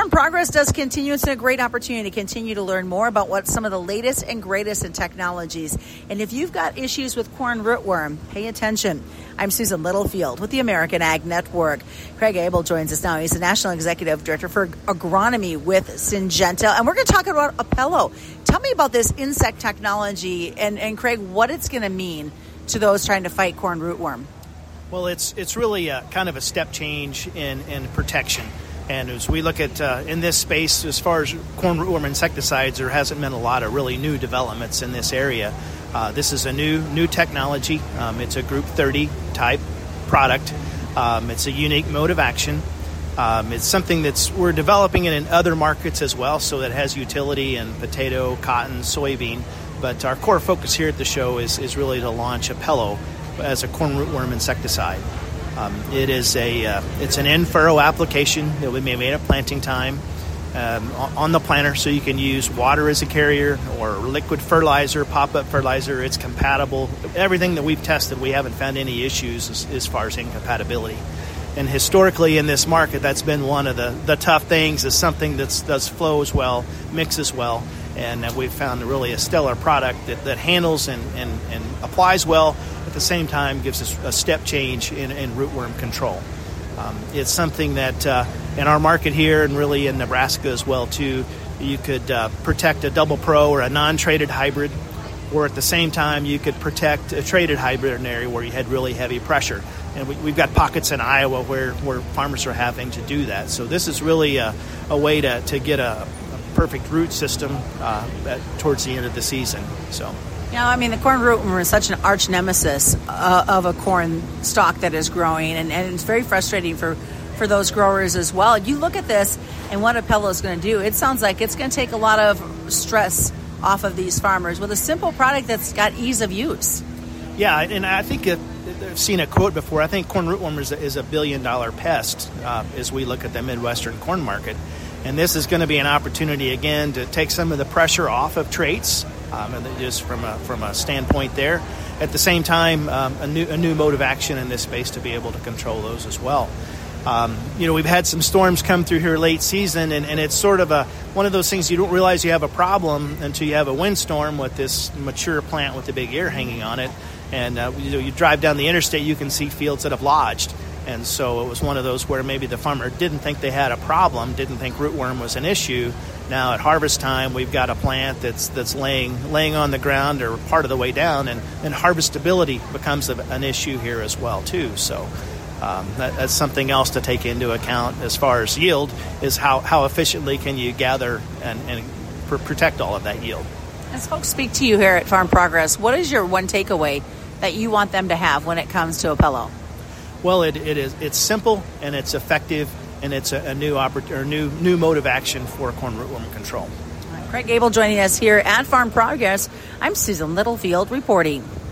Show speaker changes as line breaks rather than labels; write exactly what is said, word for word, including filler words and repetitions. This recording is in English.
Farm Progress does continue. It's a great opportunity to continue to learn more about what some of the latest and greatest in technologies. And if you've got issues with corn rootworm, pay attention. I'm Susan Littlefield with the American Ag Network. Craig Abel joins us now. He's the National Executive Director for Agronomy with Syngenta. And we're going to talk about Apello. Tell me about this insect technology and, and Craig, what it's going to mean to those trying to fight corn rootworm.
Well, it's it's really a, kind of a step change in, in protection. And as we look at uh, in this space, as far as corn rootworm insecticides, there hasn't been a lot of really new developments in this area. Uh, this is a new new technology. Um, it's a Group thirty type product. Um, it's a unique mode of action. Um, it's something that's we're developing it in other markets as well, so that it has utility in potato, cotton, soybean. But our core focus here at the show is is really to launch Apello as a corn rootworm insecticide. Um, it is a uh, it's an in-furrow application that we may made at planting time um, on the planter, so you can use water as a carrier or liquid fertilizer, pop-up fertilizer. It's compatible. Everything that we've tested, we haven't found any issues as, as far as incompatibility. And historically in this market, that's been one of the, the tough things, is something that does flows well, mixes well, and uh, we've found really a stellar product that, that handles and, and, and applies well. At the same time, gives us a step change in, in rootworm control. Um, it's something that uh, in our market here and really in Nebraska as well too, you could uh, protect a double pro or a non-traded hybrid, or at the same time you could protect a traded hybrid in an area where you had really heavy pressure. And we, we've got pockets in Iowa where, where farmers are having to do that. So this is really a, a way to, to get a, a perfect root system uh, at, towards the end of the season. So.
You know, I mean, the corn rootworm is such an arch nemesis uh, of a corn stalk that is growing, and, and it's very frustrating for, for those growers as well. You look at this and what Apello is going to do, it sounds like it's going to take a lot of stress off of these farmers with a simple product that's got ease of use.
Yeah, and I think it, I've seen a quote before. I think corn rootworm is a, is a billion-dollar pest uh, as we look at the Midwestern corn market. And this is going to be an opportunity, again, to take some of the pressure off of traits, um, and just from a, from a standpoint there. At the same time, um, a new a new mode of action in this space to be able to control those as well. Um, you know, we've had some storms come through here late season, and, and it's sort of a one of those things you don't realize you have a problem until you have a windstorm with this mature plant with a big ear hanging on it. And uh, you know, you drive down the interstate, you can see fields that have lodged. And so it was one of those where maybe the farmer didn't think they had a problem, didn't think rootworm was an issue. Now at harvest time, we've got a plant that's that's laying laying on the ground or part of the way down, and, and harvestability becomes a, an issue here as well too. So um, that, that's something else to take into account as far as yield, is how, how efficiently can you gather and, and pr- protect all of that yield.
As folks speak to you here at Farm Progress, what is your one takeaway that you want them to have when it comes to Apello?
Well, it, it is. It's simple and it's effective, and it's a, a new oppor- or new new mode of action for corn rootworm control.
All right, Craig Abel joining us here at Farm Progress. I'm Susan Littlefield reporting.